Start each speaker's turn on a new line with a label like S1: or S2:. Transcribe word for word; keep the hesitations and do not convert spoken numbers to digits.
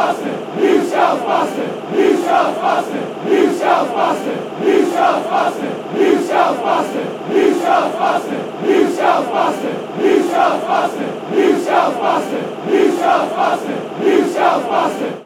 S1: busted. New shells busted. New shells busted. New shells busted. New shells busted. New shells busted. New shells busted. New shells busted. New shells busted. New shells busted. New shells busted. New shells busted.